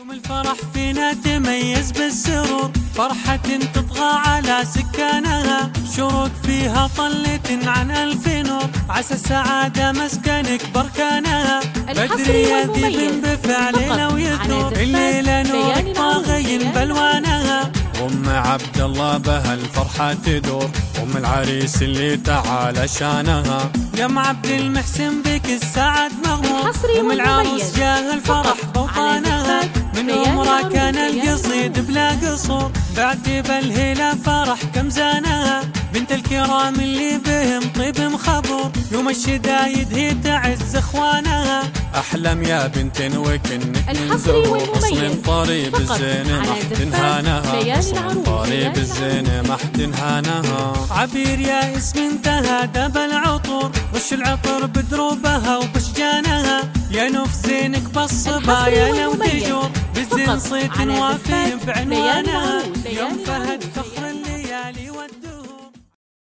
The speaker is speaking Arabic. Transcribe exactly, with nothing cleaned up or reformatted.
يوم الفرح فينا تميز بالسرور، فرحة تطغى على سكانها، شروق فيها طلة عن ألف نور، عسى السعادة مسكنك بركانها، بدري يذيب بفعل لو يثور، الليلة نورك طاغي بلوانها، أم عبد الله بها الفرحة تدور، أم العريس اللي تعالى شانها، يا ام عبد المحسن بك السعد مغمور، أم العروس جاه الفرح بوطانها، من عمره كان القصيد بلا قصور، بعد بالهلا فرح كم زانها، بنت الكرام اللي بهم طيب مخبور، يوم الشدايد هي تعز اخوانها، احلم يا بنت وكنك من زهور، اصل طريب الزين ما حد انهانها، اصل طريب الزين ما حد انهانها، عبير يا اسم انتهى داب العطور، رش العطر بدروبها وبشجانها، يا نوف زينك بالصبايا لو تجور، بالزين صيت وافي بعنوانها، يوم فهد فخر